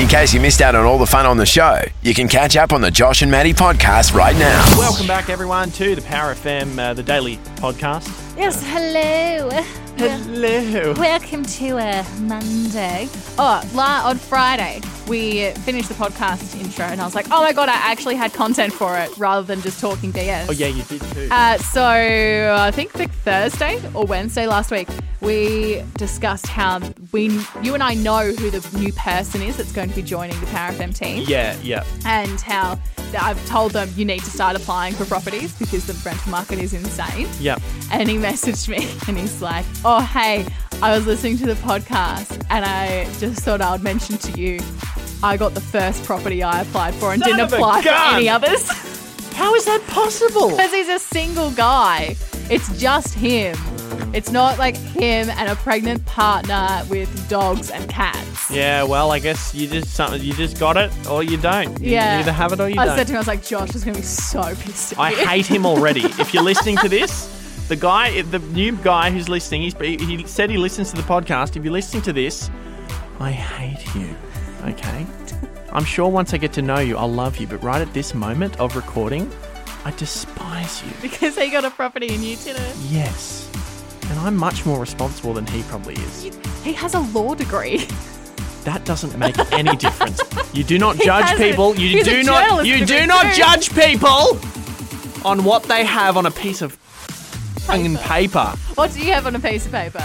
case you missed out on all the fun on the show, you can catch up on the Josh and Maddie podcast right now. Welcome back, everyone, to the Power FM, the daily podcast. Yes, hello. Hello. Welcome to Monday. On Friday, we finished the podcast intro, and I was like, oh my God, I actually had content for it rather than just talking BS. Oh, yeah, you did too. So I think Thursday or Wednesday last week, we discussed how you and I know who the new person is that's going to be joining the Power FM team. Yeah. And how I've told them you need to start applying for properties because the rental market is insane. Yep. And he messaged me and he's like, oh, hey, I was listening to the podcast and I just thought I would mention to you, I got the first property I applied for and didn't apply for any others. How is that possible? Because he's a single guy. It's just him. It's not like him and a pregnant partner with dogs and cats. Yeah, well, I guess you just got it or you don't. You Yeah. either have it or you don't. I said to him, I was like, Josh is going to be so pissed at I you. hate him already. If you're listening to this, the new guy who's listening, he said he listens to the podcast. If you're listening to this, I hate you, okay? I'm sure once I get to know you, I'll love you. But right at this moment of recording, I despise you. Because he got a property and you didn't. Yes. And I'm much more responsible than he probably is. He has a law degree. That doesn't make any difference. You do not judge people. You he's a do not journalist degree too. judge people on what they have on a piece of fucking paper. What do you have on a piece of paper?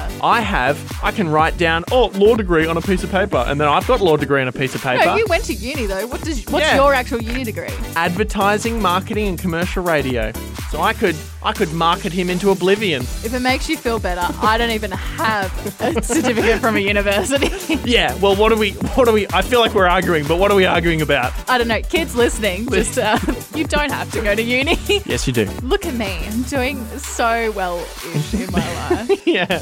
I can write down, law degree on a piece of paper, and then I've got law degree on a piece of paper. No, you went to uni though. What's Yeah. your actual uni degree? Advertising, marketing, and commercial radio. So I could market him into oblivion. If it makes you feel better, I don't even have a certificate from a university. Yeah, well, what are we, I feel like we're arguing, but what are we arguing about? I don't know. Kids listening, just you don't have to go to uni. Yes, you do. Look at me. I'm doing so well-ish in my life. Yeah.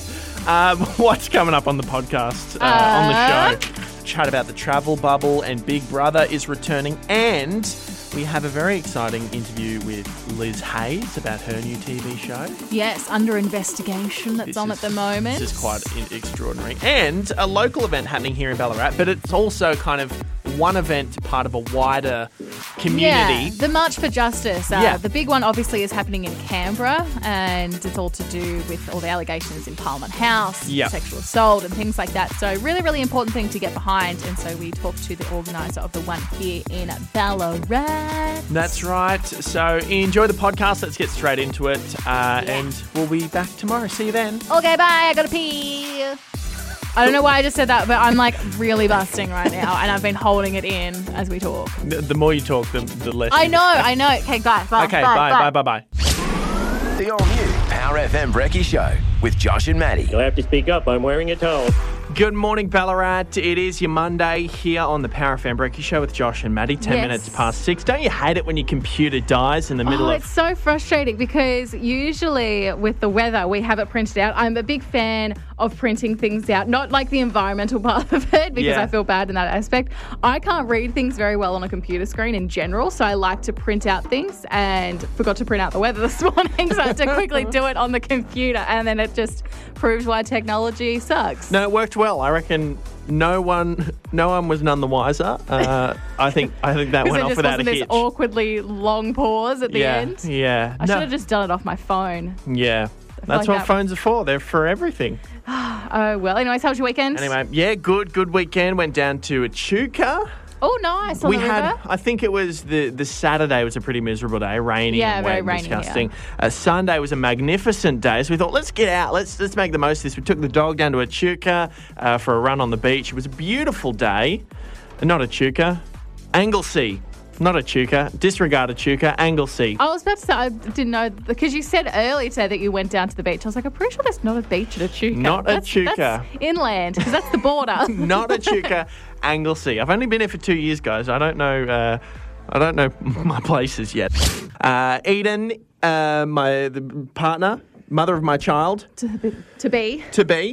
What's coming up on the podcast, on the show? Chat about the travel bubble, and Big Brother is returning, and we have a very exciting interview with Liz Hayes about her new TV show. Yes, under investigation that's on at the moment. This is quite extraordinary. And a local event happening here in Ballarat, but it's also kind of one event part of a wider community. Yeah, the March for Justice. The big one obviously is happening in Canberra, and it's all to do with all the allegations in Parliament House, sexual assault and things like that. So really, really important thing to get behind. And so we talked to the organiser of the one here in Ballarat. That's right. So enjoy the podcast. Let's get straight into it. And we'll be back tomorrow. See you then. Okay, bye. I gotta pee. I don't know why I just said that, but I'm like really busting right now, and I've been holding it in as we talk. The more you talk, the less. I know. Okay, bye. Okay, bye. The all-new Power FM Brekkie Show with Josh and Maddie. You'll have to speak up. I'm wearing a towel. Good morning, Ballarat. It is your Monday here on the Power FM Brekkie Show with Josh and Maddie. 10 minutes past 6. Don't you hate it when your computer dies in the middle of... It's so frustrating because usually with the weather, we have it printed out. I'm a big fan of printing things out, not like the environmental part of it because I feel bad in that aspect. I can't read things very well on a computer screen in general, so I like to print out things and forgot to print out the weather this morning, so I had to quickly do it on the computer, and then it just proves why technology sucks. No, it worked well. I reckon no one was none the wiser. I think that went off without a hitch. This awkwardly long pause at the end. Yeah. I should have just done it off my phone. Yeah. That's what phones are for. They're for everything. Oh, well. Anyways, how was your weekend? Anyway, yeah, good weekend. Went down to Echuca. Oh, nice. On the river. I think it was the Saturday was a pretty miserable day, rainy and wet and disgusting. Sunday was a magnificent day, so we thought, let's get out, let's make the most of this. We took the dog down to Echuca for a run on the beach. It was a beautiful day. Not Echuca, Anglesea. Not Echuca. Disregard Echuca. Anglesea. I was about to say, I didn't know, because you said earlier today that you went down to the beach. I was like, I'm pretty sure there's not a beach at Echuca. Not Echuca. That's inland, because that's the border. Not Echuca, Anglesea. I've only been here for 2 years, guys. I don't know my places yet. Eden, the partner, mother of my child. To be.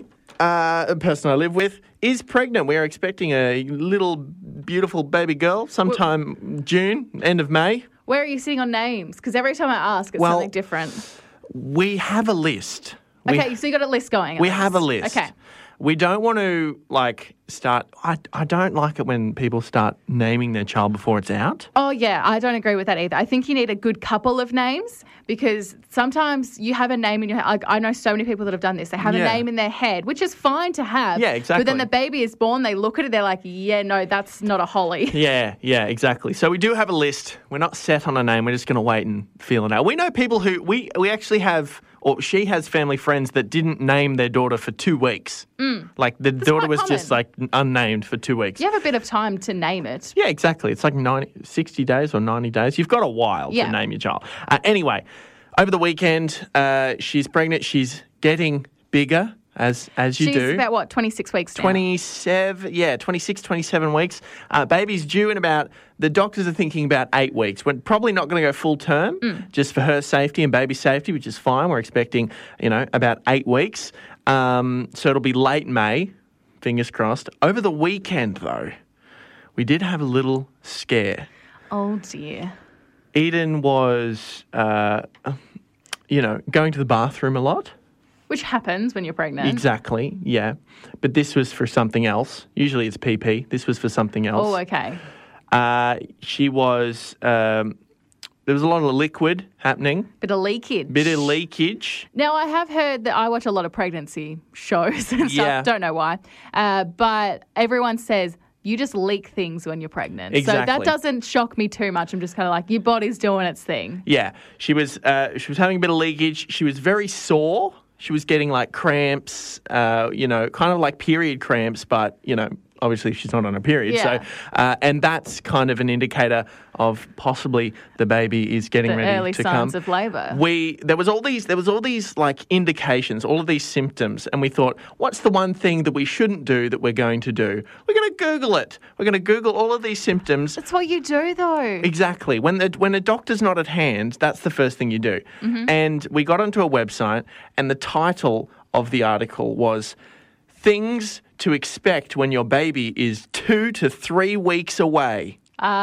A person I live with, is pregnant. We are expecting a little beautiful baby girl sometime June, end of May. Where are you sitting on names? Because every time I ask, it's something different. We have a list. Okay, so you got a list going. We have a list. Okay. We don't want to, start... I don't like it when people start naming their child before it's out. Oh, yeah. I don't agree with that either. I think you need a good couple of names because sometimes you have a name in your head. I know so many people that have done this. They have a name in their head, which is fine to have. Yeah, exactly. But then the baby is born, they look at it, they're like, yeah, no, that's not a Holly. Yeah, exactly. So we do have a list. We're not set on a name. We're just going to wait and feel it out. We know people who... We actually have... Or she has family friends that didn't name their daughter for 2 weeks. Like the daughter was common. just unnamed for 2 weeks. You have a bit of time to name it. Yeah, exactly. It's like 60 days or 90 days. You've got a while to name your child. Anyway, over the weekend, she's pregnant. She's getting bigger as you do. She's about, 26 weeks now? 26, 27 weeks. Baby's due in about... The doctors are thinking about 8 weeks. We're probably not going to go full term just for her safety and baby safety, which is fine. We're expecting, about 8 weeks. So it'll be late May, fingers crossed. Over the weekend, though, we did have a little scare. Oh, dear. Eden was, going to the bathroom a lot. Which happens when you're pregnant. Exactly, yeah. But this was for something else. Usually it's PP. This was for something else. Oh, okay. She was... there was a lot of liquid happening. Bit of leakage. Now, I have heard that I watch a lot of pregnancy shows and stuff. Yeah. Don't know why. But everyone says... You just leak things when you're pregnant. Exactly. So that doesn't shock me too much. I'm just kind of like, your body's doing its thing. Yeah. She was having a bit of leakage. She was very sore. She was getting cramps, kind of like period cramps, but, obviously she's not on a period. Yeah. So, and that's kind of an indicator of possibly the baby is getting ready to come. The early signs of labour. There was all these indications, all of these symptoms, and we thought, what's the one thing that we shouldn't do that we're going to do? We're going to Google it. We're going to Google all of these symptoms. That's what you do, though. Exactly. When a doctor's not at hand, that's the first thing you do. Mm-hmm. And we got onto a website, and the title of the article was Things to Expect When Your Baby is 2 to 3 weeks away.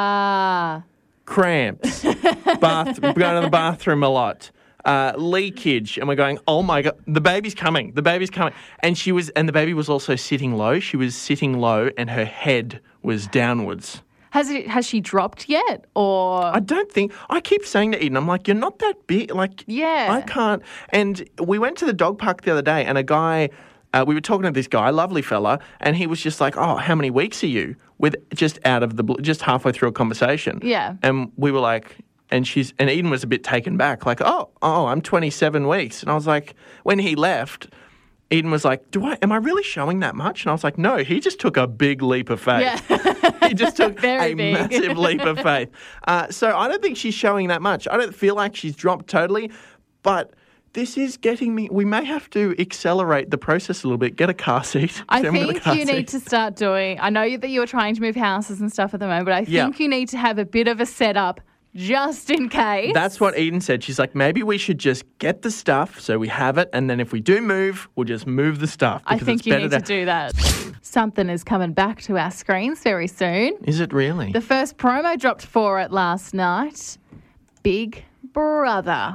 Cramps. Going to the bathroom a lot. Leakage. And we're going, oh my God, the baby's coming. And the baby was also sitting low. She was sitting low and her head was downwards. Has she dropped yet? Or I don't think. I keep saying to Eden, I'm like, you're not that big. I can't. And we went to the dog park the other day and a guy... we were talking to this guy, lovely fella, and he was just like, oh, how many weeks are you? Just halfway through a conversation. Yeah. And we were like, and Eden was a bit taken back, like, oh, I'm 27 weeks. And I was like, when he left, Eden was like, am I really showing that much? And I was like, no, he just took a big leap of faith. Yeah. He just took Very big. Massive leap of faith. So I don't think she's showing that much. I don't feel like she's dropped totally, but... This is getting me... We may have to accelerate the process a little bit. Get a car seat. I think you need to start doing... I know that you're trying to move houses and stuff at the moment, but I think you need to have a bit of a setup just in case. That's what Eden said. She's like, maybe we should just get the stuff so we have it, and then if we do move, we'll just move the stuff. I think you need to do that. Something is coming back to our screens very soon. Is it really? The first promo dropped for it last night. Big Brother.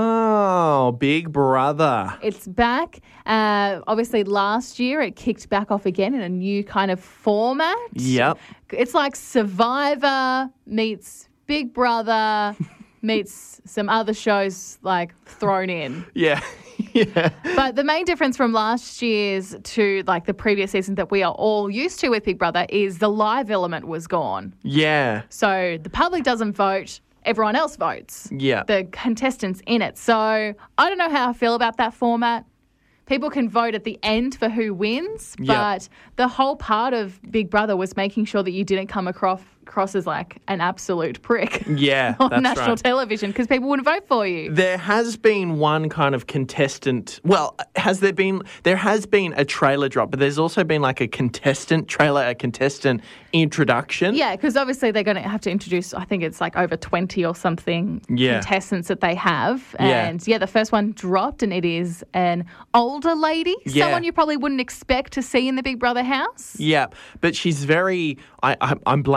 Oh, Big Brother. It's back. Obviously, last year it kicked back off again in a new kind of format. Yep. It's like Survivor meets Big Brother meets some other shows thrown in. Yeah. Yeah. But the main difference from last year's to the previous season that we are all used to with Big Brother is the live element was gone. Yeah. So the public doesn't vote. Everyone else votes. Yeah. The contestants in it. So I don't know how I feel about that format. People can vote at the end for who wins, but the whole part of Big Brother was making sure that you didn't come across as an absolute prick. Yeah, on national television because people wouldn't vote for you. There has been one kind of contestant. Well, there has been a trailer drop, but there's also been a contestant trailer, a contestant introduction. Yeah, because obviously they're going to have to introduce, I think it's over 20 or something contestants that they have. And the first one dropped and it is an older lady, someone you probably wouldn't expect to see in the Big Brother house. Yeah, but she's very, I'm blanking on her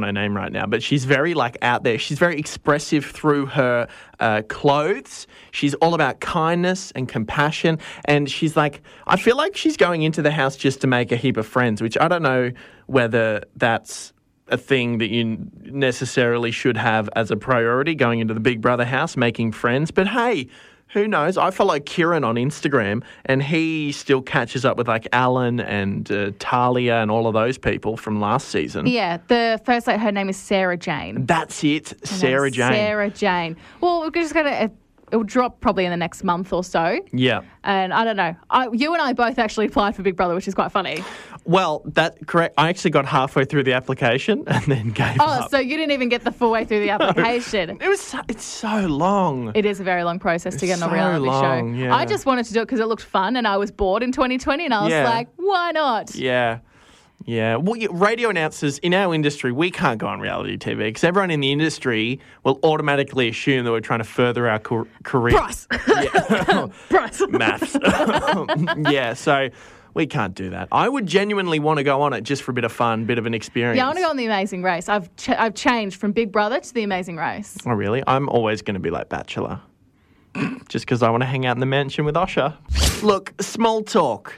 her name right now, but she's very out there. She's very expressive through her clothes. She's all about kindness and compassion. And she's I feel like she's going into the house just to make a heap of friends, which I don't know whether that's a thing that you necessarily should have as a priority going into the Big Brother house, making friends. But hey, who knows? I follow Kieran on Instagram, and he still catches up with Alan and Talia and all of those people from last season. Yeah, the first her name is Sarah Jane. That's it, Sarah Jane. Sarah Jane. Well, we're just going to... It'll drop probably in the next month or so. Yeah. And I don't know. You and I both actually applied for Big Brother, which is quite funny. Well, that's correct. I actually got halfway through the application and then gave up. Oh, so you didn't even get the full way through the application. No, it's so long. It is a very long process to get on a reality show. Yeah. I just wanted to do it because it looked fun and I was bored in 2020 and I was like, why not? Yeah. Yeah. Well, radio announcers in our industry, we can't go on reality TV because everyone in the industry will automatically assume that we're trying to further our career. Bryce. Yeah. Bryce. Maths. Yeah. So we can't do that. I would genuinely want to go on it just for a bit of fun, bit of an experience. Yeah, I want to go on The Amazing Race. I've changed from Big Brother to The Amazing Race. Oh, really? I'm always going to be like Bachelor. Just because I want to hang out in the mansion with Osher. Look, small talk.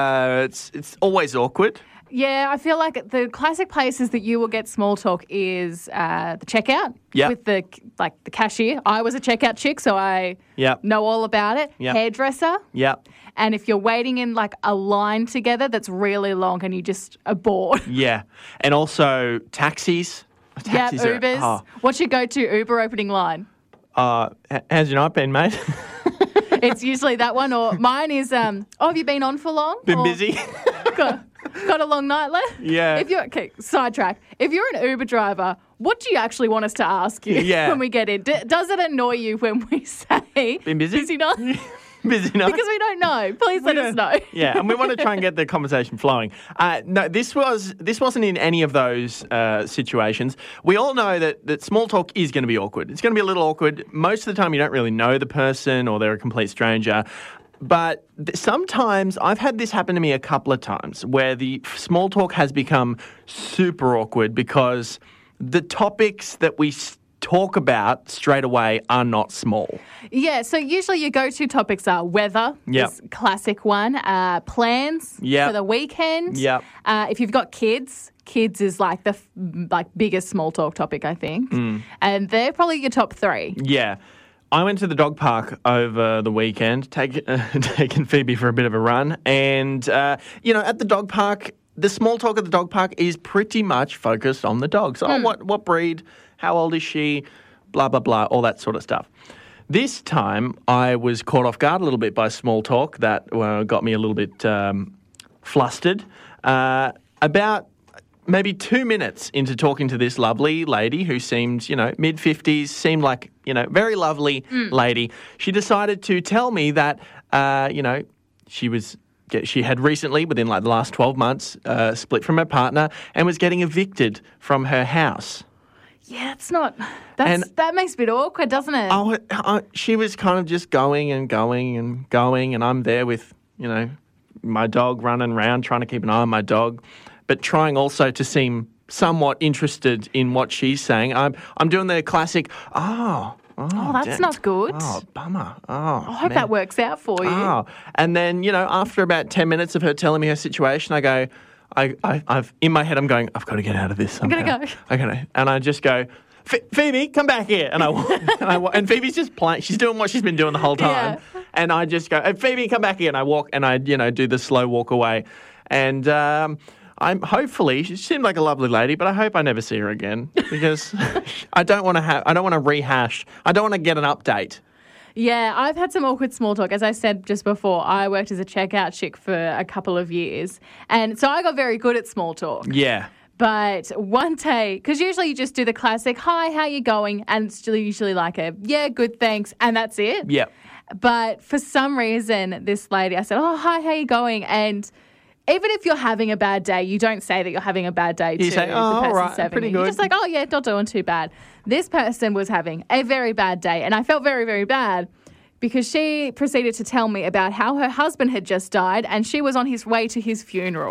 It's always awkward. Yeah, I feel like the classic places that you will get small talk is the checkout with the cashier. I was a checkout chick, so I know all about it. Yep. Hairdresser. Yep. And if you're waiting in a line together that's really long and you just are bored. Yeah. And also taxis. Taxis Ubers. What's your go-to Uber opening line? How's your night been, mate? It's usually that one, or mine is, have you been on for long? Been busy? Got a long night left? Yeah. Sidetrack. If you're an Uber driver, what do you actually want us to ask you when we get in? Does it annoy you when we say... Been busy? Busy night? Busy night? Because we don't know. Please let us know. Yeah, and we want to try and get the conversation flowing. No, this wasn't in any of those situations. We all know that small talk is going to be awkward. It's going to be a little awkward. Most of the time you don't really know the person or they're a complete stranger. But sometimes, I've had this happen to me a couple of times, where the small talk has become super awkward because the topics that we talk about straight away are not small. Yeah, so usually your go-to topics are weather, this classic one, plans for the weekend. Yep. If you've got kids is the biggest small talk topic, I think. And they're probably your top three. Yeah. I went to the dog park over the weekend, taking Phoebe for a bit of a run. And, at the dog park, the small talk at the dog park is pretty much focused on the dogs. Oh, what breed? How old is she? Blah, blah, blah, all that sort of stuff. This time, I was caught off guard a little bit by small talk that got me a little bit flustered. About maybe 2 minutes into talking to this lovely lady who seemed, mid-50s, seemed like, very lovely lady, she decided to tell me that, she had recently, within the last 12 months, split from her partner and was getting evicted from her house. Yeah, that makes a bit awkward, doesn't it? She was kind of just going and going and going, and I'm there with, my dog running around trying to keep an eye on my dog, but trying also to seem somewhat interested in what she's saying. I'm doing the classic, that's not good. Oh, bummer. I hope that works out for you. Oh. And then, after about 10 minutes of her telling me her situation, I go, I've in my head, I'm going, I've got to get out of this somehow. I'm going to go. And I just go, Phoebe, come back here. And and Phoebe's just playing. She's doing what she's been doing the whole time. Yeah. And I just go, Phoebe, come back here. And I walk and I, do the slow walk away. And she seemed like a lovely lady, but I hope I never see her again because I don't want to rehash. I don't want to get an update. Yeah, I've had some awkward small talk. As I said just before, I worked as a checkout chick for a couple of years. And so I got very good at small talk. Yeah. But one day, because usually you just do the classic, hi, how you going? And it's usually like good, thanks. And that's it. Yeah. But for some reason, this lady, I said, oh, hi, how you going? And even if you're having a bad day, you don't say that you're having a bad day you say, the person right, serving pretty you. good. You're just like, oh, yeah, not doing too bad. This person was having a very bad day, and I felt very, very bad because she proceeded to tell me about how her husband had just died and she was on his way to his funeral.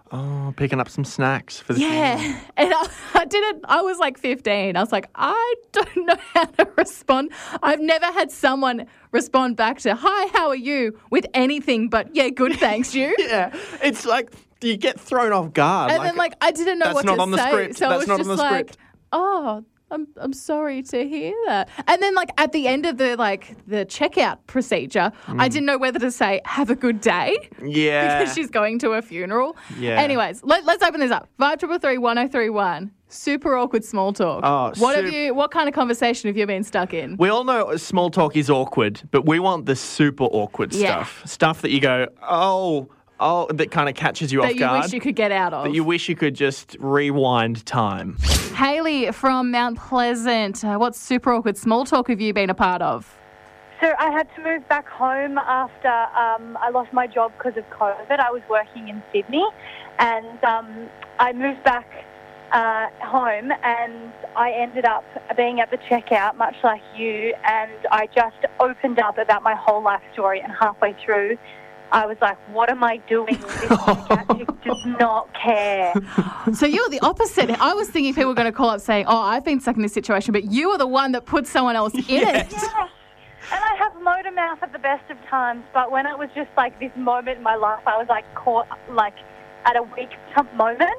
Oh, picking up some snacks for the Yeah. And I was like 15. I was like, I don't know how to respond. I've never had someone respond back to, hi, how are you? With anything but, yeah, good, thanks, you. Yeah. It's like, you get thrown off guard. And then, I didn't know what to say. That's not on the script. So that's it was not just on the like, script. oh, I'm sorry to hear that. And then, at the end of the checkout procedure, I didn't know whether to say, have a good day. Yeah. Because she's going to a funeral. Yeah. Anyways, let's open this up. 533-1031. Super awkward small talk. Oh, What kind of conversation have you been stuck in? We all know small talk is awkward, but we want the super awkward stuff. Stuff that you go, oh, that kind of catches you off guard. That you wish you could get out of. That you wish you could just rewind time. Haley from Mount Pleasant. What super awkward small talk have you been a part of? So I had to move back home after I lost my job because of COVID. I was working in Sydney, and I moved back home, and I ended up being at the checkout, much like you, and I just opened up about my whole life story, and halfway through, I was like, what am I doing? This chick does not care. So you were the opposite. I was thinking people were going to call up saying, oh, I've been stuck in this situation, but you were the one that put someone else in it. Yeah. And I have motor mouth at the best of times, but when it was just this moment in my life, I was caught at a weak moment.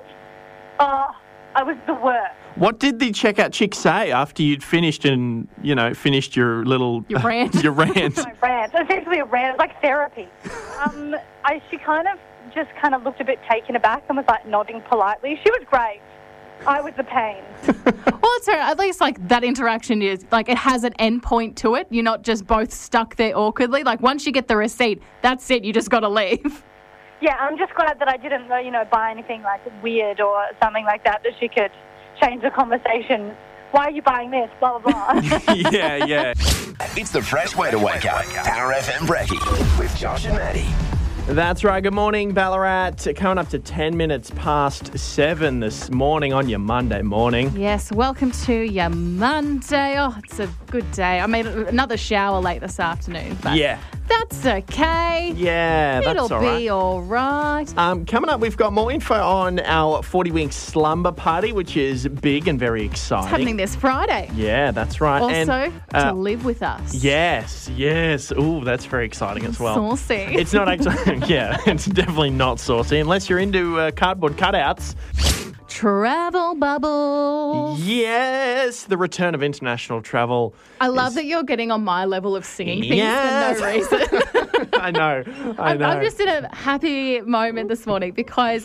I was the worst. What did the checkout chick say after you'd finished and, finished your little... Your rant. Your rant. My rant. Essentially a rant. It was like therapy. She kind of looked a bit taken aback and was nodding politely. She was great. I was the pain. Well, it's at least that interaction is it has an end point to it. You're not just both stuck there awkwardly. Once you get the receipt, that's it. You just got to leave. Yeah, I'm just glad that I didn't, buy anything weird or something like that she could change the conversation. Why are you buying this? Blah, blah, blah. Yeah. It's the fresh way to wake up. Power FM Brekkie with Josh and Maddie. That's right. Good morning, Ballarat. Coming up to 10 minutes past 7 this morning on your Monday morning. Yes, welcome to your Monday. Oh, it's a good day. I made another shower late this afternoon, but that's okay. Yeah, that's all right. It'll be all right. Coming up, we've got more info on our 40-week slumber party, which is big and very exciting. It's happening this Friday. Yeah, that's right. Also, to live with us. Yes. Ooh, that's very exciting as well. Saucy. It's not actually... Yeah, it's definitely not saucy unless you're into cardboard cutouts. Travel bubble. Yes, the return of international travel. I love that you're getting on my level of singing things for no reason. I know. I'm just in a happy moment this morning because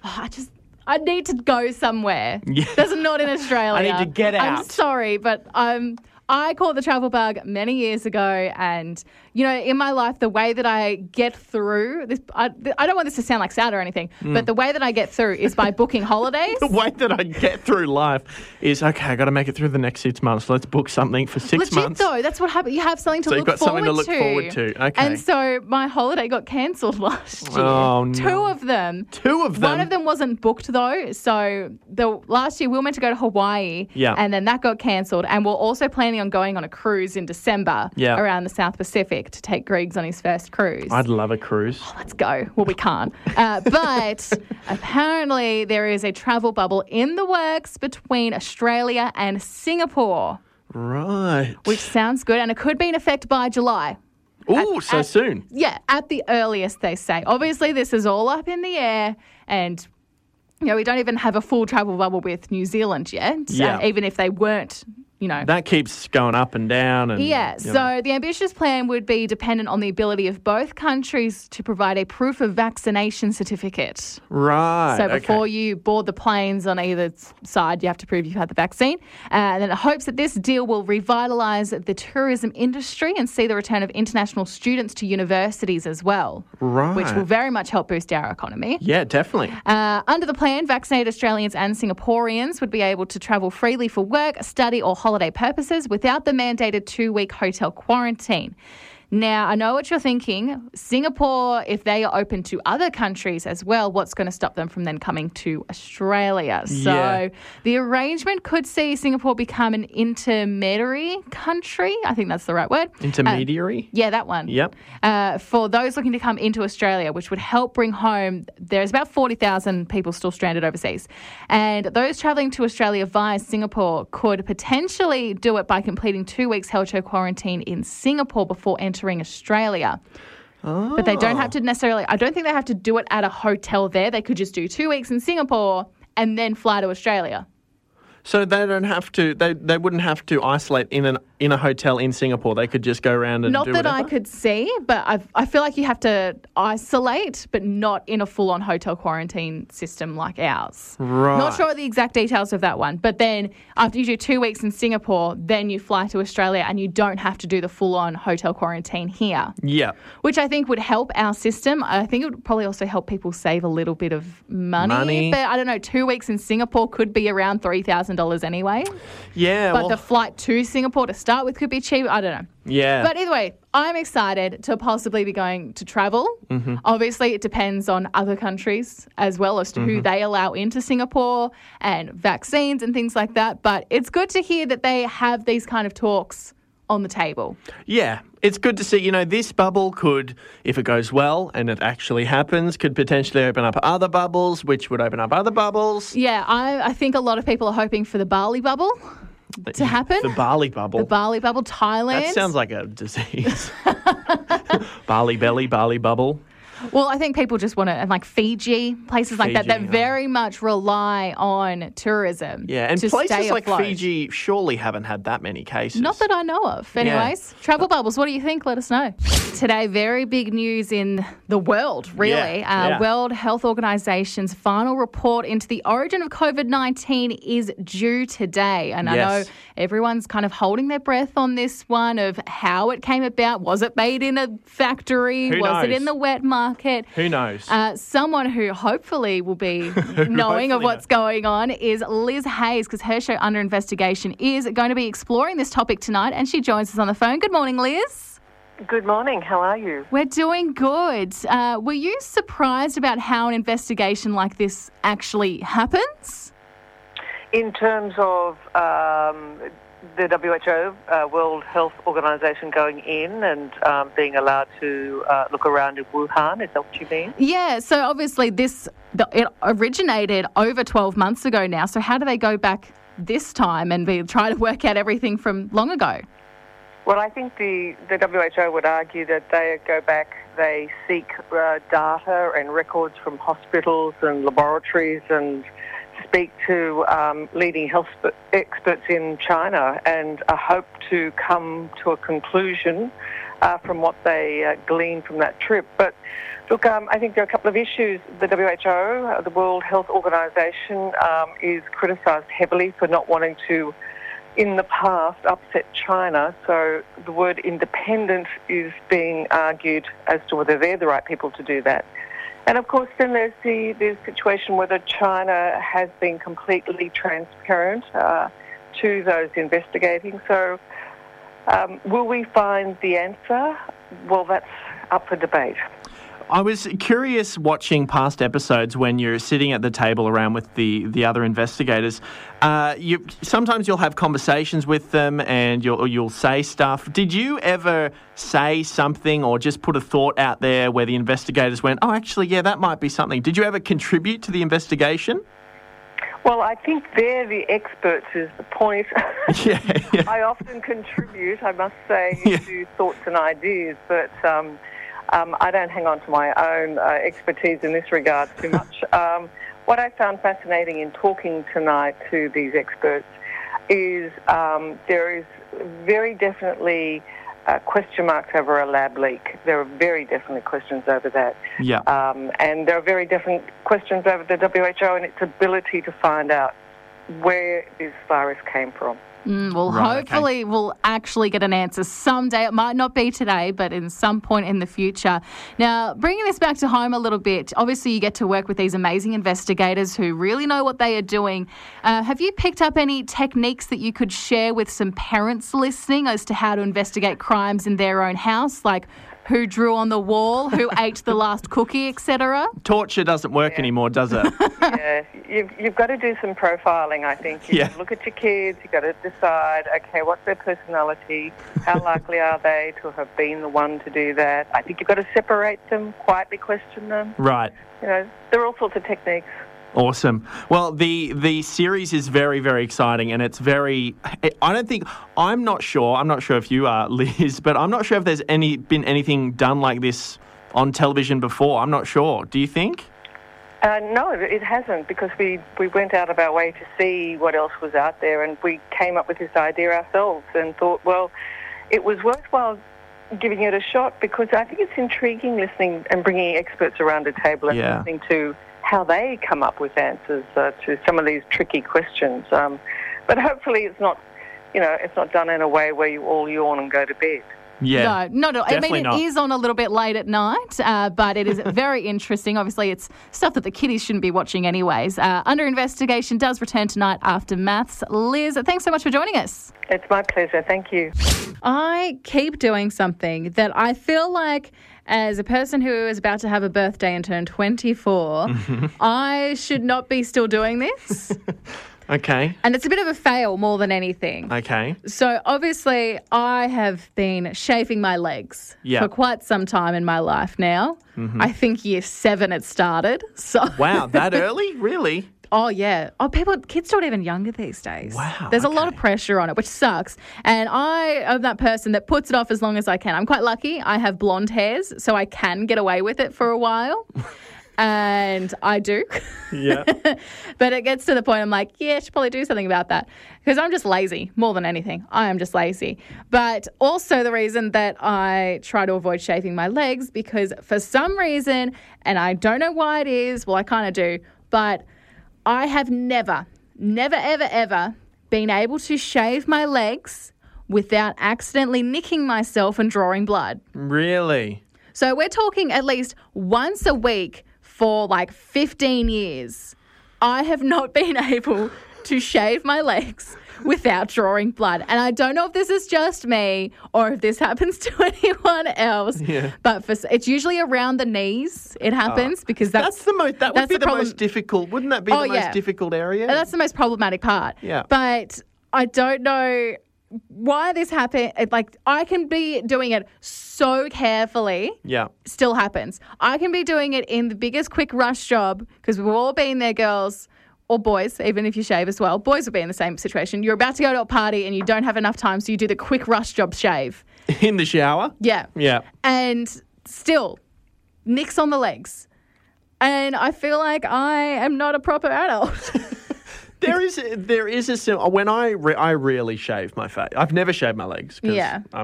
I need to go somewhere. Yeah. That's not in Australia. I need to get out. I'm sorry, but I caught the travel bug many years ago, and in my life, the way that I get through this, I don't want this to sound like sad or anything, but the way that I get through is by booking holidays. The way that I get through life is, okay, I got to make it through the next 6 months. Let's book something for 6 months. Though, that's what happens. You have something to look forward to. So you've got something to look forward to. Okay. And so my holiday got cancelled last year. Oh, no. Two of them. One of them wasn't booked though. So last year we were meant to go to Hawaii. Yeah. And then that got cancelled. And we're also planning on going on a cruise in December around the South Pacific to take Griggs on his first cruise. I'd love a cruise. Oh, let's go. Well, we can't. But apparently there is a travel bubble in the works between Australia and Singapore. Right. Which sounds good. And it could be in effect by July. Ooh, so soon. Yeah, at the earliest, they say. Obviously, this is all up in the air, and we don't even have a full travel bubble with New Zealand yet. Even if they weren't, That keeps going up and down. And, so the ambitious plan would be dependent on the ability of both countries to provide a proof of vaccination certificate. Right. So before you board the planes on either side, you have to prove you've had the vaccine. And then it hopes that this deal will revitalise the tourism industry and see the return of international students to universities as well. Right. Which will very much help boost our economy. Yeah, definitely. Under the plan, vaccinated Australians and Singaporeans would be able to travel freely for work, study or holiday purposes without the mandated 2-week hotel quarantine. Now, I know what you're thinking. Singapore, if they are open to other countries as well, what's going to stop them from then coming to Australia? So the arrangement could see Singapore become an intermediary country. I think that's the right word. Intermediary? Yeah, that one. Yep. For those looking to come into Australia, which would help bring home, there's about 40,000 people still stranded overseas. And those travelling to Australia via Singapore could potentially do it by completing 2 weeks hotel quarantine in Singapore before entering Australia. Oh. But they don't have to necessarily, I don't think they have to do it at a hotel there. They could just do 2 weeks in Singapore and then fly to Australia. So they don't have to. They wouldn't have to isolate in a hotel in Singapore. They could just go around and not do that whatever? I could see, but I feel like you have to isolate, but not in a full-on hotel quarantine system like ours. Right. Not sure the exact details of that one, but then after you do 2 weeks in Singapore, then you fly to Australia and you don't have to do the full-on hotel quarantine here. Yeah. Which I think would help our system. I think it would probably also help people save a little bit of money. But I don't know, 2 weeks in Singapore could be around $3,000 anyway. Yeah. But the flight to Singapore to start with could be cheap. I don't know. Yeah. But either way, I'm excited to possibly be going to travel. Mm-hmm. Obviously, it depends on other countries as well as to who they allow into Singapore and vaccines and things like that. But it's good to hear that they have these kind of talks on the table. Yeah, it's good to see, this bubble could, if it goes well and it actually happens, could potentially open up other bubbles, which would open up other bubbles. Yeah, I think a lot of people are hoping for the Bali bubble to happen. The Bali bubble. The Bali bubble, Thailand. That sounds like a disease. Bali belly, Bali bubble. Well, I think people just want to, and like Fiji, places like that very much rely on tourism. Yeah, and places like Fiji surely haven't had that many cases. Not that I know of. Anyways, travel bubbles, what do you think? Let us know. Today, very big news in the world, really. World Health Organization's final report into the origin of COVID-19 is due today. And I know everyone's kind of holding their breath on this one of how it came about. Was it made in a factory? Was it in the wet market? Who knows? Someone who hopefully will be knowing of what's going on is Liz Hayes, because her show Under Investigation is going to be exploring this topic tonight, and she joins us on the phone. Good morning, Liz. Good morning. How are you? We're doing good. Were you surprised about how an investigation like this actually happens? In terms of the WHO, World Health Organization, going in and being allowed to look around in Wuhan, is that what you mean? Yeah, so obviously it originated over 12 months ago now, so how do they go back this time and try to work out everything from long ago? Well, I think the WHO would argue that they go back, they seek data and records from hospitals and laboratories and speak to leading health experts in China and hope to come to a conclusion from what they glean from that trip. But look, I think there are a couple of issues. The WHO, the World Health Organization, is criticised heavily for not wanting to, in the past, upset China. So the word independent is being argued as to whether they're the right people to do that. And of course, then there's the situation whether China has been completely transparent to those investigating. So will we find the answer? Well, that's up for debate. I was curious watching past episodes when you're sitting at the table around with the other investigators. Sometimes you'll have conversations with them and you'll say stuff. Did you ever say something or just put a thought out there where the investigators went, oh, actually, yeah, that might be something? Did you ever contribute to the investigation? Well, I think they're the experts is the point. Yeah. I often contribute, I must say, to thoughts and ideas, but I don't hang on to my own expertise in this regard too much. What I found fascinating in talking tonight to these experts is there is very definitely question marks over a lab leak. There are very definitely questions over that. Yeah. And there are very different questions over the WHO and its ability to find out where this virus came from. Hopefully we'll actually get an answer someday. It might not be today, but in some point in the future. Now, bringing this back to home a little bit, obviously you get to work with these amazing investigators who really know what they are doing. Have you picked up any techniques that you could share with some parents listening as to how to investigate crimes in their own house, like who drew on the wall, who ate the last cookie, etc.? Torture doesn't work anymore, does it? Yeah, you've got to do some profiling, I think. You look at your kids, you've got to decide, okay, what's their personality? How likely are they to have been the one to do that? I think you've got to separate them, quietly question them. Right. There are all sorts of techniques. Awesome. Well, the series is very, very exciting, and it's very. I'm not sure if you are, Liz, but I'm not sure if there's been anything done like this on television before. I'm not sure. Do you think? No, it hasn't, because we went out of our way to see what else was out there, and we came up with this idea ourselves and thought, well, it was worthwhile giving it a shot, because I think it's intriguing listening and bringing experts around a table and listening to how they come up with answers to some of these tricky questions. But hopefully it's not done in a way where you all yawn and go to bed. Yeah. No, not at all. I mean, it is on a little bit late at night, but it is very interesting. Obviously, it's stuff that the kiddies shouldn't be watching anyways. Under Investigation does return tonight after Maths. Liz, thanks so much for joining us. It's my pleasure. Thank you. I keep doing something that I feel like, as a person who is about to have a birthday and turn 24, I should not be still doing this. Okay. And it's a bit of a fail more than anything. Okay. So obviously I have been shaving my legs for quite some time in my life now. Mm-hmm. I think year 7 it started. So wow, that early? Really? Oh, yeah. Kids do it even younger these days. Wow. There's a lot of pressure on it, which sucks. And I am that person that puts it off as long as I can. I'm quite lucky. I have blonde hairs, so I can get away with it for a while. And I do. Yeah. But it gets to the point I'm like, I should probably do something about that. Because I'm just lazy more than anything. I am just lazy. But also the reason that I try to avoid shaving my legs, because for some reason, and I don't know why it is, well, I kind of do, but I have never, ever been able to shave my legs without accidentally nicking myself and drawing blood. Really? So we're talking at least once a week for like 15 years. I have not been able to shave my legs without drawing blood. And I don't know if this is just me or if this happens to anyone else. Yeah. But it's usually around the knees it happens, because that would be the most difficult. Wouldn't that be the most difficult area? And that's the most problematic part. Yeah. But I don't know why this happened. Like, I can be doing it so carefully. Yeah. Still happens. I can be doing it in the biggest quick rush job, because we've all been there, girls. Or boys, even if you shave as well. Boys will be in the same situation. You're about to go to a party and you don't have enough time, so you do the quick rush job shave. In the shower? Yeah. Yeah. And still, nicks on the legs. And I feel like I am not a proper adult. There is a when I rarely shave my face. I've never shaved my legs because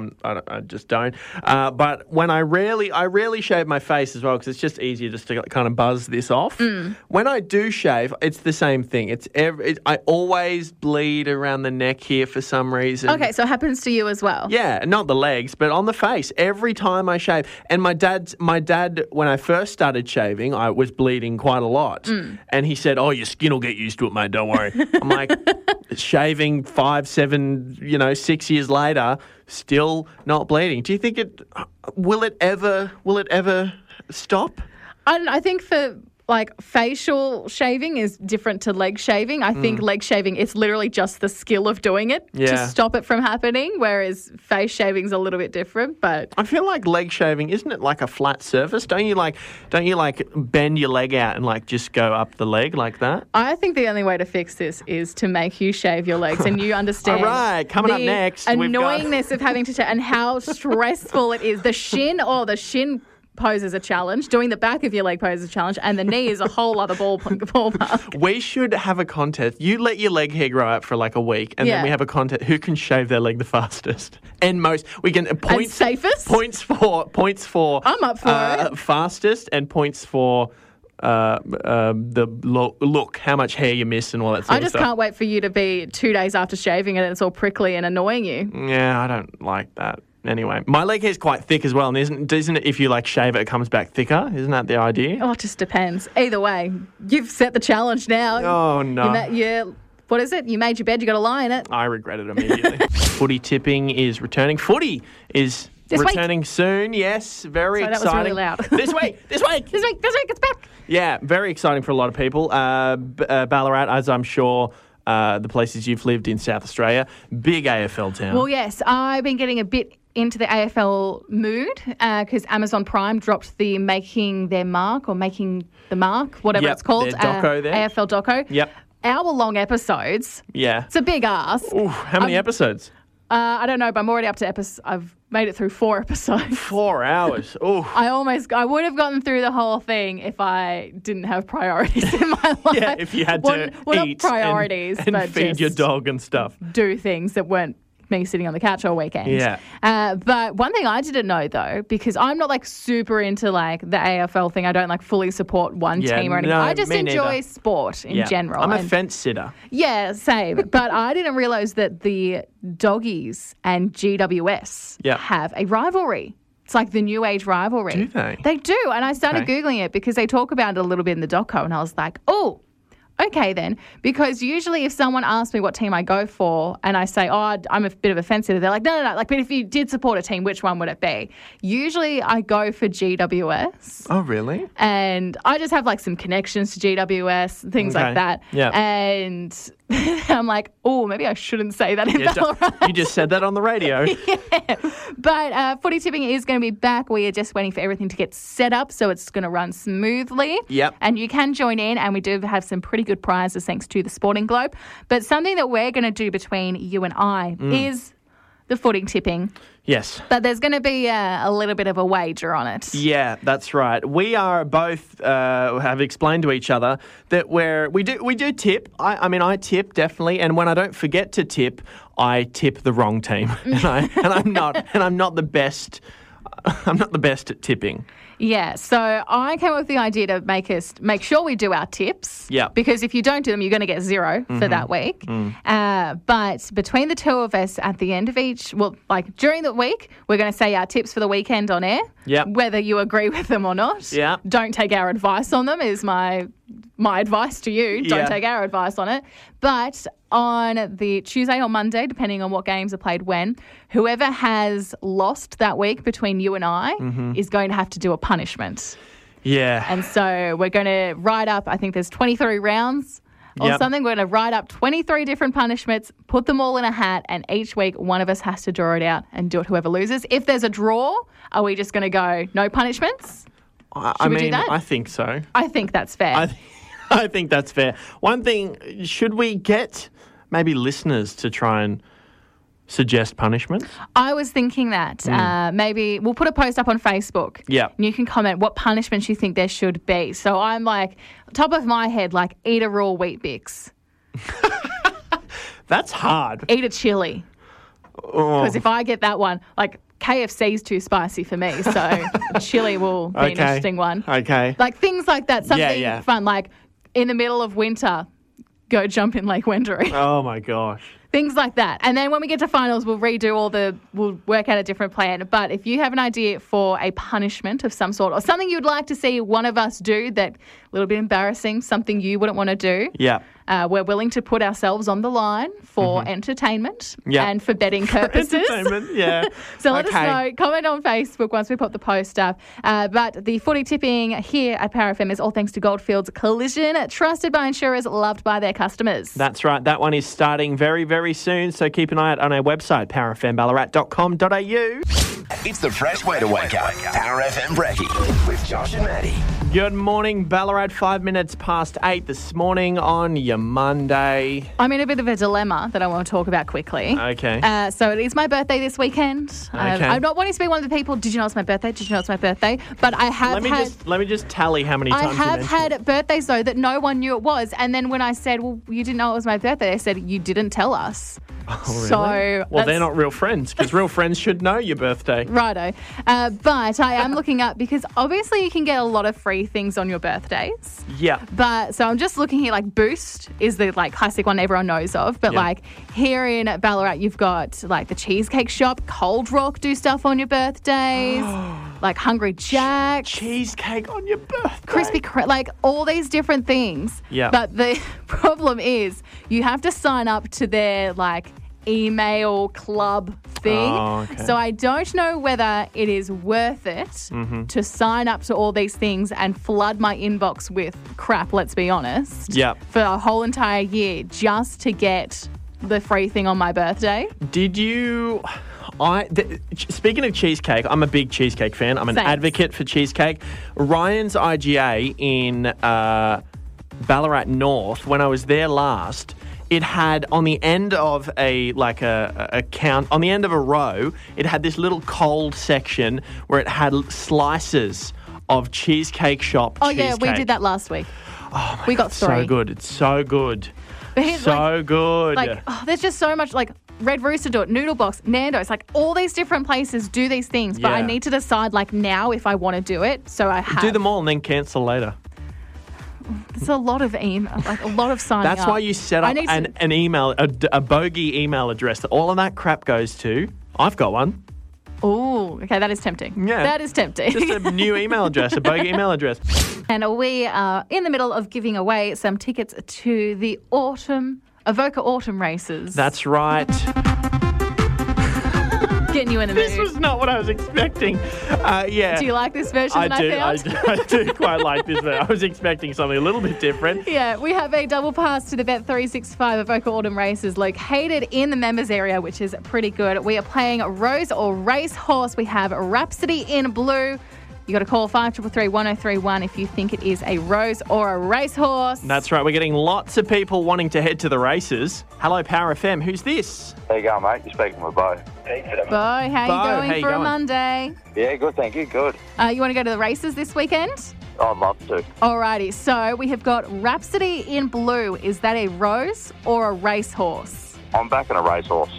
I just don't. But when I rarely shave my face as well, because it's just easier just to kind of buzz this off. When I do shave, it's the same thing. I always bleed around the neck here for some reason. Okay, so it happens to you as well. Yeah, not the legs, but on the face every time I shave. And my dad, when I first started shaving, I was bleeding quite a lot, and he said, "Oh, your skin will get used to it, mate. Don't worry." I'm like, shaving 5, 7, 6 years later, still not bleeding. Do you think will it ever stop? I think for facial shaving is different to leg shaving. I think leg shaving, it's literally just the skill of doing it to stop it from happening, whereas face shaving's a little bit different. But I feel like leg shaving, isn't it like a flat surface? Don't you bend your leg out and just go up the leg like that? I think the only way to fix this is to make you shave your legs, and you understand. All right, coming up next, annoyingness of having to shave and how stressful it is. The shin poses a challenge. Doing the back of your leg poses a challenge, and the knee is a whole other ballpark. We should have a contest. You let your leg hair grow out for a week, and then we have a contest. Who can shave their leg the fastest and most? We can points and safest. Points for. I'm up for it. Fastest, and points for look, how much hair you miss and all that sort of stuff. I just can't wait for you to be 2 days after shaving it and it's all prickly and annoying you. Yeah, I don't like that. Anyway, my leg hair is quite thick as well, and isn't it if you shave it, it comes back thicker? Isn't that the idea? Oh, it just depends. Either way, you've set the challenge now. Oh, no. What is it? You made your bed, you got to lie in it. I regret it immediately. Footy tipping is returning. Footy is returning soon. Yes, very exciting. That was really loud. This week, it's back. Yeah, very exciting for a lot of people. Ballarat, as I'm sure the places you've lived in South Australia, big AFL town. Well, yes, I've been getting a bit into the AFL mood because Amazon Prime dropped the Making the Mark, whatever it's called. Doco there. AFL doco. Yep. Hour-long episodes. Yeah. It's a big ask. Ooh, how many episodes? I don't know, but I'm already up to I've made it through 4 episodes. 4 hours. Ooh. I would have gotten through the whole thing if I didn't have priorities in my life. Yeah, if you had to eat priorities, and feed your dog and stuff. Do things that weren't me sitting on the couch all weekend. Yeah. But one thing I didn't know, though, because I'm not super into the AFL thing. I don't fully support one team or anything. No, I just enjoy sport in general. I'm a fence sitter. Yeah, same. But I didn't realise that the Doggies and GWS have a rivalry. It's like the new age rivalry. Do they? They do. And I started Googling it because they talk about it a little bit in the doco, and I was like, oh, okay then, because usually if someone asks me what team I go for and I say, oh, I'm a bit of a fence sitter, they're like, no. But if you did support a team, which one would it be? Usually I go for GWS. Oh, really? And I just have some connections to GWS, things like that. Yeah. And I'm like, oh, maybe I shouldn't say that in Ballarat. You just said that on the radio. Yeah. But footy tipping is going to be back. We are just waiting for everything to get set up so it's going to run smoothly. Yep. And you can join in, and we do have some pretty good prizes thanks to the Sporting Globe. But something that we're going to do between you and I is the footy tipping. Yes. But there's going to be a little bit of a wager on it. Yeah, that's right. We are both have explained to each other that we do tip. I tip definitely, and when I don't forget to tip, I tip the wrong team, I'm not the best. I'm not the best at tipping. Yeah, so I came up with the idea to make sure we do our tips. Yeah. Because if you don't do them, you're going to get 0 for that week. But between the two of us at the end of during the week, we're going to say our tips for the weekend on air. Yeah. Whether you agree with them or not. Yeah. Don't take our advice on them is my advice to you. Don't take our advice on it. But on the Tuesday or Monday, depending on what games are played when, whoever has lost that week between you and I is going to have to do a punishment. Yeah. And so we're going to write up, I think there's 23 rounds or something. We're going to write up 23 different punishments, put them all in a hat, and each week one of us has to draw it out and do it whoever loses. If there's a draw, are we just going to go no punishments? Should we do that? I think so. I think that's fair. I think that's fair. One thing, should we get maybe listeners to try and suggest punishments? I was thinking that. Maybe we'll put a post up on Facebook. Yeah. And you can comment what punishments you think there should be. So I'm top of my head, eat a raw wheat Bix. That's hard. Eat a chili. Because if I get that one, KFC's too spicy for me, so chili will be an interesting one. Okay. Things like that, something fun, in the middle of winter, go jump in Lake Wendouree. Oh my gosh. Things like that. And then when we get to finals, we'll we'll work out a different plan. But if you have an idea for a punishment of some sort or something you'd like to see one of us do that a little bit embarrassing, something you wouldn't want to do. Yeah. We're willing to put ourselves on the line for entertainment and for betting purposes. Entertainment, yeah. So let us know. Comment on Facebook once we put the post up. But the footy tipping here at Power FM is all thanks to Goldfields Collision, trusted by insurers, loved by their customers. That's right. That one is starting very, very soon. So keep an eye out on our website, powerfmballarat.com.au. It's the fresh way to wake up. Power FM Brekkie with Josh and Maddie. Good morning, Ballarat. 5 minutes past 8 this morning on your Monday. I'm in a bit of a dilemma that I want to talk about quickly. Okay. So it is my birthday this weekend. Okay. I'm not wanting to be one of the people, did you know it's my birthday? Did you know it's my birthday? But I have Let me just tally how many times I have had birthdays, though, that no one knew it was. And then when I said, well, you didn't know it was my birthday, they said, you didn't tell us. Oh, really? So well, they're not real friends because real friends should know your birthday. Righto. But I am looking up because obviously you can get a lot of free things on your birthdays. Yeah. But so I'm just looking here, like Boost is the like classic one everyone knows of. But like here in Ballarat, you've got like the Cheesecake Shop, Cold Rock do stuff on your birthdays, like Hungry Jack's. Cheesecake on your birthday. Crispy Kreme, like all these different things. Yeah. But the problem is you have to sign up to their like email club thing. Oh, okay. So I don't know whether it is worth it to sign up to all these things and flood my inbox with crap, let's be honest. Yeah. For a whole entire year just to get the free thing on my birthday. Did you... Speaking of cheesecake, I'm a big cheesecake fan. I'm an advocate for cheesecake. Ryan's IGA in Ballarat North, when I was there last, it had on the end of a count, on the end of a row, it had this little cold section where it had slices of Cheesecake Shop cheesecake. Yeah, we did that last week. Oh my we God, got 3. so good. It's so good. Good. Like, there's just so much, like, Red Rooster do it, Noodle Box, Nando's, like, all these different places do these things, but I need to decide, like, now if I want to do it, so I have. Do them all and then cancel later. It's a lot of email, like, a lot of signing up. That's why you set up an email, a bogey email address that all of that crap goes to. I've got one. Oh, okay, that is tempting. Yeah. That is tempting. Just a new email address, a bogey email address. And we are in the middle of giving away some tickets to the Avoca Autumn races. That's right. Getting you in the mood. This was not what I was expecting. Yeah. Do you like this version I found? do quite like this version. I was expecting something a little bit different. Yeah, we have a double pass to the Bet365 Avoca Autumn races located in the members area, which is pretty good. We are playing Rose or Racehorse. We have Rhapsody in Blue. You got to call 5333-1031 if you think it is a rose or a racehorse. That's right. We're getting lots of people wanting to head to the races. Hello, Power FM. Who's this? How you going, mate? You're speaking with Bo. Bo, how you going for a Monday? Yeah, good, thank you. Good. You want to go to the races this weekend? I'd love to. Alrighty. So we have got Rhapsody in Blue. Is that a rose or a racehorse? I'm backing a racehorse.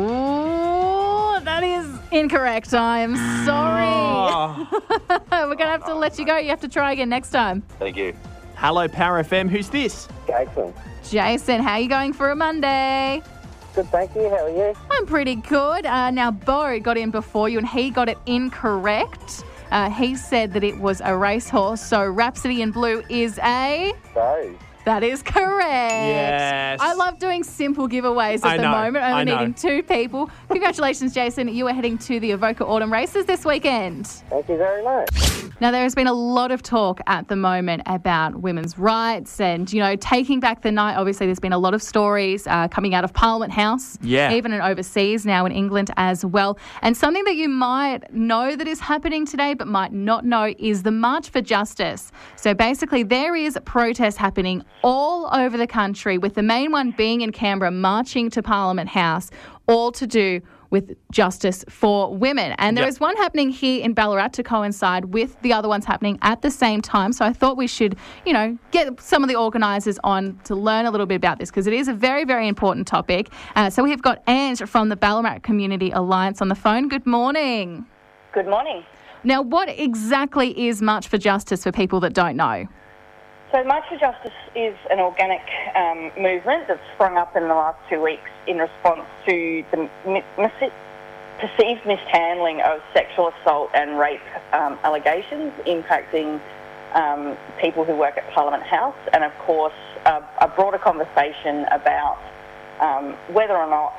Ooh, that is incorrect. I'm sorry. Oh. We're going to have to let you go. You have to try again next time. Thank you. Hello, Power FM. Who's this? Jason. Jason, how are you going for a Monday? Good, thank you. How are you? I'm pretty good. Now, Bo got in before you and he got it incorrect. He said that it was a racehorse, so Rhapsody in Blue is a... Rose. That is correct. Yes. I love doing simple giveaways at the moment. Only needing 2 people. Congratulations, Jason. You are heading to the Avoca Autumn races this weekend. Thank you very much. Now, there has been a lot of talk at the moment about women's rights and, taking back the night. Obviously, there's been a lot of stories coming out of Parliament House. Yeah. Even in overseas now in England as well. And something that you might know that is happening today but might not know is the March for Justice. So basically, there is protests happening all over the country, with the main one being in Canberra, marching to Parliament House, all to do with justice for women. And there is one happening here in Ballarat to coincide with the other ones happening at the same time. So I thought we should, get some of the organisers on to learn a little bit about this, because it is a very, very important topic. So we've got Ange from the Ballarat Community Alliance on the phone. Good morning. Good morning. Now, what exactly is March for Justice for people that don't know? So March for Justice is an organic movement that's sprung up in the last 2 weeks in response to the perceived mishandling of sexual assault and rape allegations impacting people who work at Parliament House, and of course a broader conversation about whether or not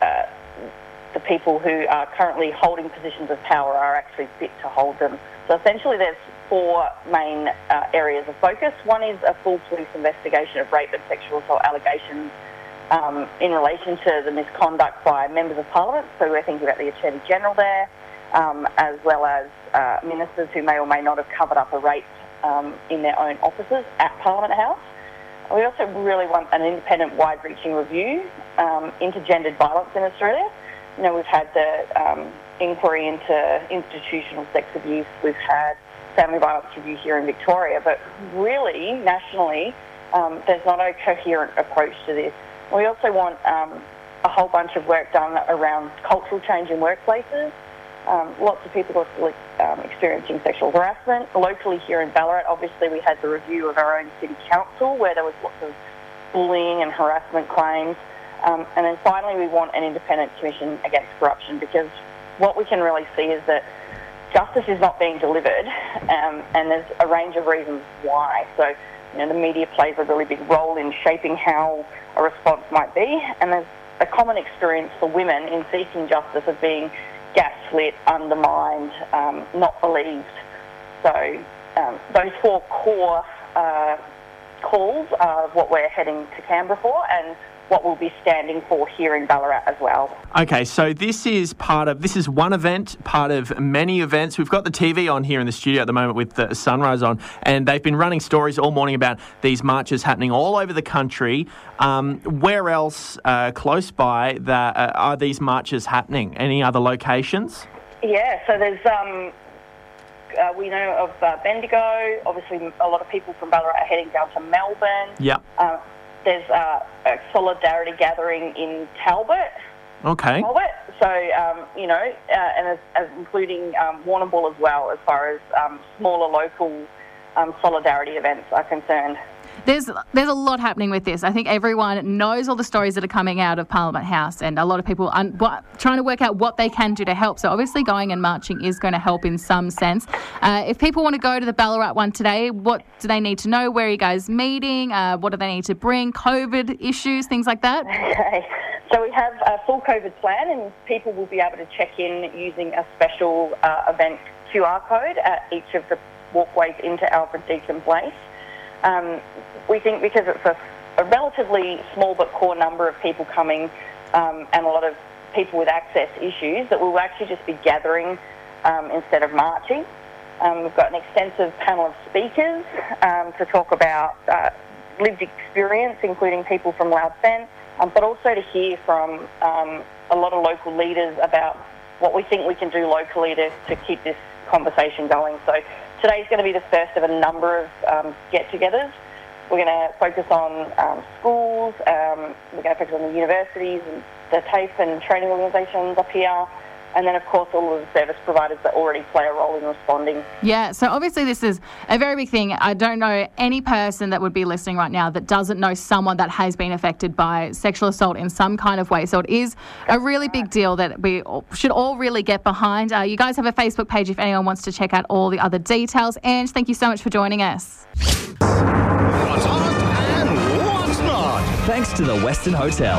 the people who are currently holding positions of power are actually fit to hold them. So essentially there's 4 main areas of focus. One is a full police investigation of rape and sexual assault allegations in relation to the misconduct by members of Parliament. So we're thinking about the Attorney General there, as well as ministers who may or may not have covered up a rape in their own offices at Parliament House. We also really want an independent, wide-reaching review into gendered violence in Australia. We've had the inquiry into institutional sex abuse. We've had family violence review here in Victoria, but really, nationally, there's not a coherent approach to this. We also want a whole bunch of work done around cultural change in workplaces. Lots of people are still experiencing sexual harassment. Locally here in Ballarat, obviously we had the review of our own city council where there was lots of bullying and harassment claims. And then finally we want an independent commission against corruption, because what we can really see is that justice is not being delivered, and there's a range of reasons why. So, the media plays a really big role in shaping how a response might be, and there's a common experience for women in seeking justice of being gaslit, undermined, not believed. So those 4 core calls are what we're heading to Canberra for, and what we'll be standing for here in Ballarat as well. Okay, so this is one event, part of many events. We've got the TV on here in the studio at the moment with the Sunrise on, and they've been running stories all morning about these marches happening all over the country. Where else close by are these marches happening? Any other locations? Yeah, so there's... we know of Bendigo. Obviously, a lot of people from Ballarat are heading down to Melbourne. Yeah. There's a solidarity gathering in Talbot. Okay. Talbot. So, and as including Warrnambool as well, as far as smaller local solidarity events are concerned. There's a lot happening with this. I think everyone knows all the stories that are coming out of Parliament House, and a lot of people are trying to work out what they can do to help. So obviously going and marching is going to help in some sense. If people want to go to the Ballarat one today, what do they need to know? Where are you guys meeting? What do they need to bring? COVID issues, things like that? Okay. So we have a full COVID plan, and people will be able to check in using a special event QR code at each of the walkways into Alfred Deakin Place. We think because it's a relatively small but core number of people coming and a lot of people with access issues, that we'll actually just be gathering instead of marching. We've got an extensive panel of speakers to talk about lived experience, including people from Loud Fen, but also to hear from a lot of local leaders about what we think we can do locally to keep this conversation going. So today's going to be the first of a number of get-togethers. We're going to focus on schools, we're going to focus on the universities and the TAFE and training organisations up here, and then, of course, all of the service providers that already play a role in responding. Yeah, so obviously this is a very big thing. I don't know any person that would be listening right now that doesn't know someone that has been affected by sexual assault in some kind of way. So it is a really big deal that we should all really get behind. You guys have a Facebook page if anyone wants to check out all the other details. Ange, thank you so much for joining us. What's hot and what's not? Thanks to the Western Hotel.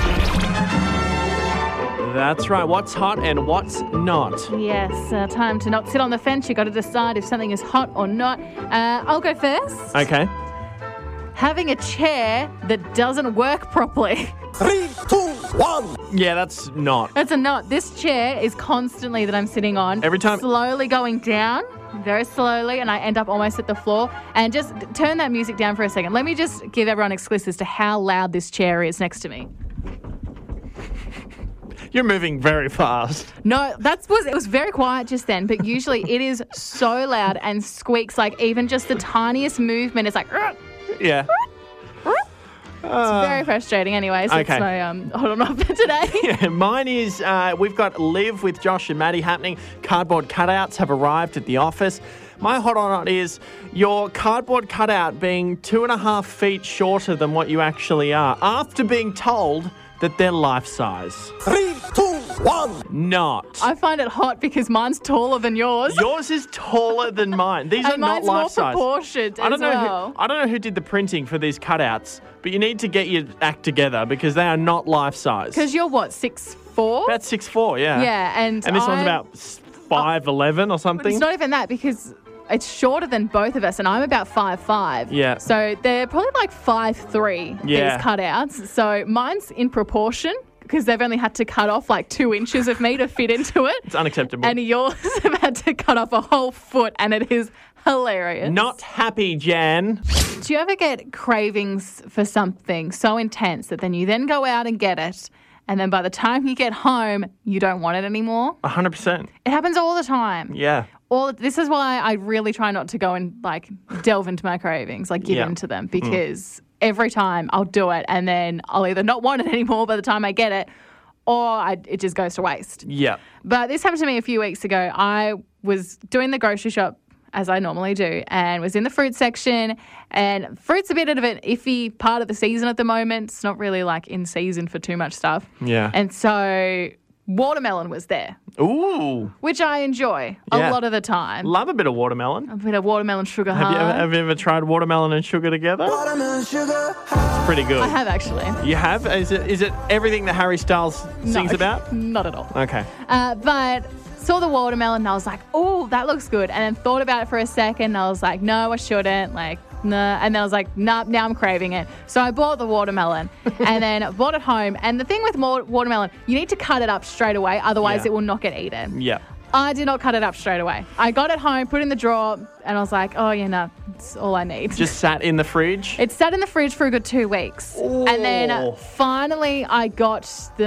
That's right. What's hot and what's not? Yes, time to not sit on the fence. You've got to decide if something is hot or not. I'll go first. Okay. Having a chair that doesn't work properly. 3, 2, 1. Yeah, that's not. That's a not. This chair is constantly that I'm sitting on. Every time. Slowly going down, very slowly, and I end up almost at the floor. And just turn that music down for a second. Let me just give everyone exclusive as to how loud this chair is next to me. You're moving very fast. No, it was very quiet just then, but usually it is so loud and squeaks like even just the tiniest movement. It's like... Yeah. It's very frustrating anyways. Okay. It's my hot or not for today. Yeah, mine is we've got Live with Josh and Maddie happening. Cardboard cutouts have arrived at the office. My hot or not is your cardboard cutout being 2.5 feet shorter than what you actually are after being told that they're life size. 3, 2, 1. Not. I find it hot because mine's taller than yours. Yours is taller than mine. These and are not life size. Mine's more proportioned as well. I don't know who did the printing for these cutouts, but you need to get your act together because they are not life size. Because you're what, 6'4"? About 6'4", yeah. Yeah, and this one's about 5'11" or something. It's not even that because it's shorter than both of us, and I'm about 5'5". Yeah. So they're probably like 5'3", these cutouts. So mine's in proportion because they've only had to cut off like 2 inches of me to fit into it. It's unacceptable. And yours have had to cut off a whole foot, and it is hilarious. Not happy, Jan. Do you ever get cravings for something so intense that then you then go out and get it, and then by the time you get home, you don't want it anymore? 100%. It happens all the time. Yeah. This is why I really try not to go and like delve into my cravings, like give in to them, because every time I'll do it and then I'll either not want it anymore by the time I get it or it just goes to waste. Yeah. But this happened to me a few weeks ago. I was doing the grocery shop as I normally do, and was in the fruit section, and fruit's a bit of an iffy part of the season at the moment. It's not really like in season for too much stuff. Yeah. And so watermelon was there. Ooh. Which I enjoy a lot of the time. Love a bit of watermelon. A bit of watermelon sugar. Have you ever tried watermelon and sugar together? Watermelon sugar. It's pretty good. I have actually. You have? Is it everything that Harry Styles sings about? Not at all. Okay. But saw the watermelon and I was like, oh, that looks good. And then thought about it for a second and I was like, no, I shouldn't. Like, nah. And then I was like, nah, now I'm craving it. So I bought the watermelon and then brought it home. And the thing with watermelon, you need to cut it up straight away. Otherwise, it will not get eaten. Yeah. I did not cut it up straight away. I got it home, put it in the drawer, and I was like, oh, yeah, no, it's all I need. Just sat in the fridge? It sat in the fridge for a good 2 weeks. Ooh. And then finally I got the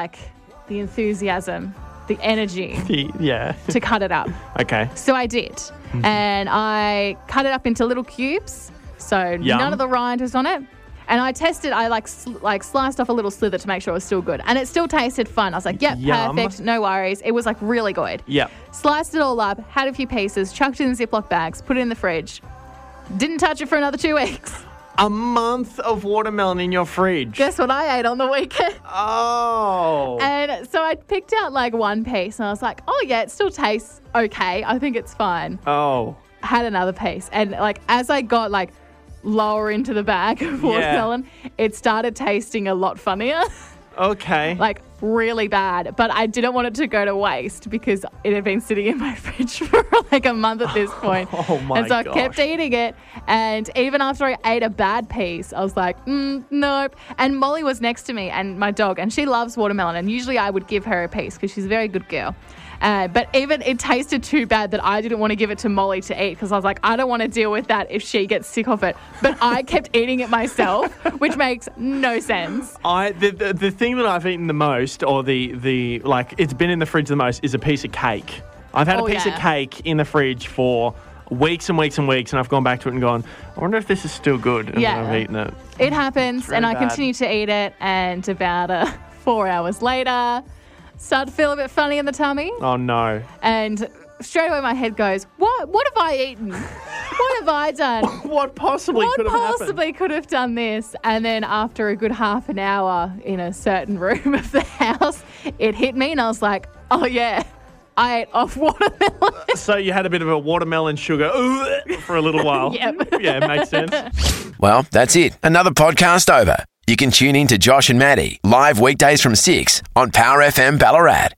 enthusiasm, the energy to cut it up. Okay. So I did. And I cut it up into little cubes. So none of the rind was on it. And I tested, I sliced off a little slither to make sure it was still good. And it still tasted fun. I was like, yep, perfect, no worries. It was like really good. Yep. Sliced it all up, had a few pieces, chucked it in Ziploc bags, put it in the fridge. Didn't touch it for another 2 weeks. A month of watermelon in your fridge. Guess what I ate on the weekend? Oh. And so I picked out like one piece and I was like, oh yeah, it still tastes okay. I think it's fine. Oh. Had another piece. And like as I got like lower into the bag of watermelon, it started tasting a lot funnier. Okay. Like really bad. But I didn't want it to go to waste because it had been sitting in my fridge for like a month at this point. Oh my And so gosh. I kept eating it. And even after I ate a bad piece, I was like, nope. And Molly was next to me and my dog, and she loves watermelon. And usually I would give her a piece because she's a very good girl. But even it tasted too bad that I didn't want to give it to Molly to eat because I was like, I don't want to deal with that if she gets sick of it. But I kept eating it myself, which makes no sense. The thing that I've eaten the most, or the it's been in the fridge the most, is a piece of cake. I've had a piece of cake in the fridge for weeks and weeks and weeks, and I've gone back to it and gone, I wonder if this is still good. And then I've eaten it. It happens, really and I bad. continue to eat it, and about 4 hours later, start to feel a bit funny in the tummy. Oh, no. And straight away my head goes, what have I eaten? What have I done? What possibly could have done this? And then after a good half an hour in a certain room of the house, it hit me and I was like, oh yeah, I ate off watermelon. So you had a bit of a watermelon sugar for a little while. Yep. Yeah, makes sense. Well, that's it. Another podcast over. You can tune in to Josh and Maddie live weekdays from 6 on Power FM Ballarat.